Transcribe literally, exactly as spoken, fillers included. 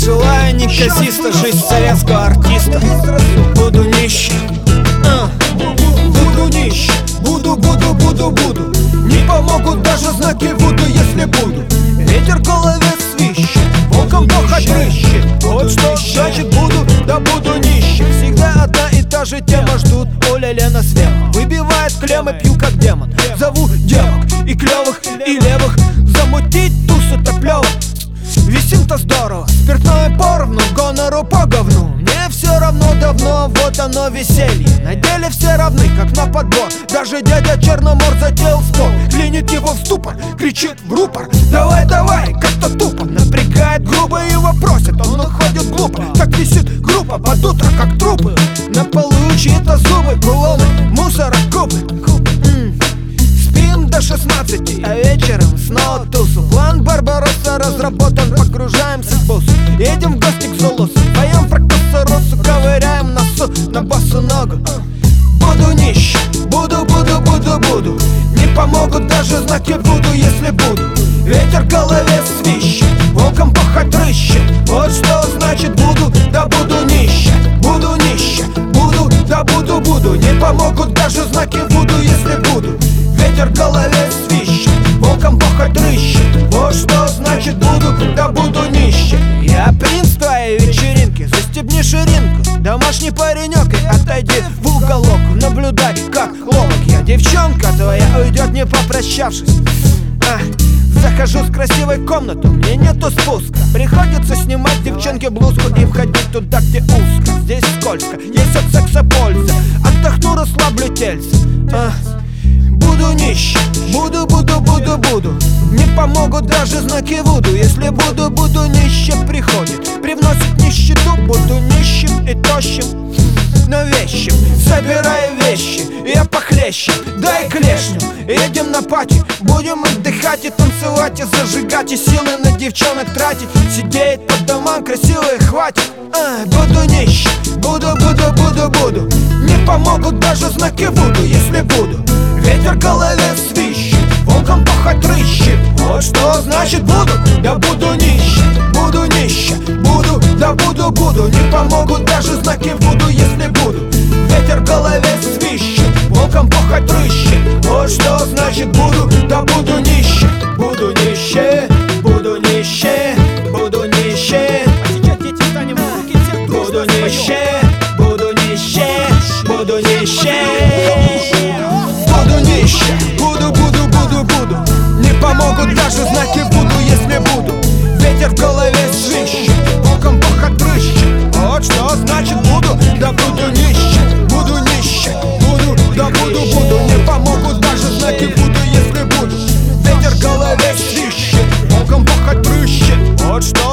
Желаю неказисто жизнь советского артиста. Буду нищим, а. Буду нищим, буду, буду, буду, буду. Не помогут даже знаки Вуду, если буду. Ветер в голове свищет, волком пахать рыщет. Вот что значит буду, да буду нищим. Всегда одна и та же тема ждут. Оля, Лена, Свет выбивает клеммы, пью как демон. Зову девок и клевых, и левых. Замутить тусу-то плёво. Висим-то здорово, спиртное поровну, гонору по говну. Мне все равно давно, вот оно веселье. На деле все равны, как на подбор. Даже дядя Черномор затеял спор. Клинит его в ступор, кричит в рупор. Давай, давай, как-то тупо. Напрягает грубо и вопросит, он уходит глупо. Так висит группа под утро, как трупы. На полу чьи-то зубы, кулоны, мусора, кубы. Спим до шестнадцати, а вечером снова тусу. План Барбаросса разработан, погружаемся в бус. Едем в гости к Золусу, поем про косоросу, ковыряем носу на босу ногу. Буду нищим, буду, буду, буду, буду. Не помогут даже знаки Вуду, если буду. Ветер в голове свищет, волком пахать рыщет. Вот что значит буду, да буду нищим. Буду нищим, буду, да буду, буду. Не помогут даже знаки Вуду, если буду. Ветер в голове свищет, волком пахать рыщет. Вот что значит буду, да буду нищим. Я принц твоей вечеринки, застегни ширинку. Домашний паренек, и отойди в уголок. Наблюдай, как ловок я. Девчонка твоя уйдет, не попрощавшись. а, Захожу в красивую комнату, мне нету спуска. Приходится снимать девчонке блузку и входить туда, где узко. Здесь скользко, есть от секса польза. Отдохну, расслаблю тельце. а, Буду нищим, буду, буду, буду, буду. Не помогут даже знаки Вуду. Если буду, буду нищим, приходит, привносит нищету. Буду нищим и тощим, но вещим. Собираю вещи, я похлеще, дай клешню. Едем на пати, будем отдыхать и танцевать, и зажигать, и силы на девчонок тратить. Сидеть по домам красивые хватит. а, Буду нищим, буду, буду, буду, буду. Не помогут даже знаки Вуду, если буду. Ветер в голове свищет, волком пахать рыщет. Вот что значит буду, да буду нищим. Буду нищим, буду, да буду, буду. Не помогут даже знаки Вуду, если буду. Ветер в голове свищет, волком пахать рыщет. Вот что значит буду, да буду нищим. Буду нищим, буду нищим, буду нищим. А сейчас дети станем в руки, все Буду нищим, буду нищим, буду нищим. Буду нищим, буду, буду, буду, буду. Не помогут даже знаки Вуду, если буду. Ветер в голове свищет, волком пахать рыщет. Вот что значит буду, да буду нищим. Буду нищим, буду, да буду, буду. Не помогут даже знаки Вуду, если буду. Ветер в голове свищет, волком пахать рыщет. Вот что